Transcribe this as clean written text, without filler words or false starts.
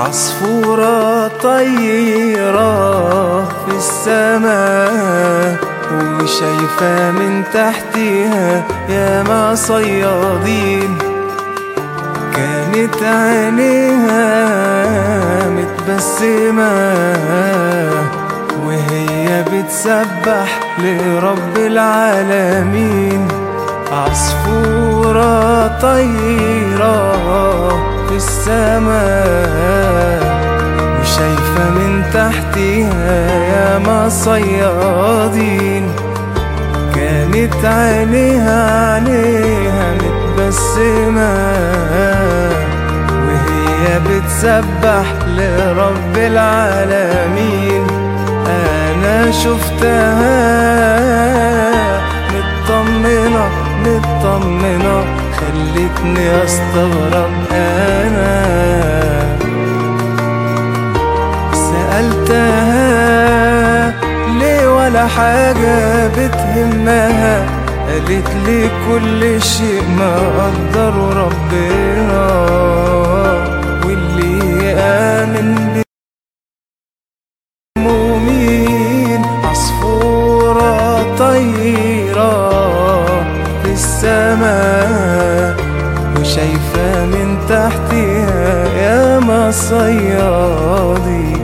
عصفورة طايرة في السماء وشايفة من تحتها ياما صيادين، كانت عينيها متبسمة وهي بتسبح لرب العالمين. عصفورة طايرة في السماء وشايفة من تحتها ياما صيادين، كانت عينيها متبسمة وهي بتسبح لرب العالمين. أنا شفتها مطمنة خلتني أستغرب. أنا سألتها ليه ولا حاجة بتهمها، قالت لي كل شيء ما قدره ربنا، واللي آمن بمؤمن. عصفورة طايرة في السماء وشايفة من تحتها ياما صيادين.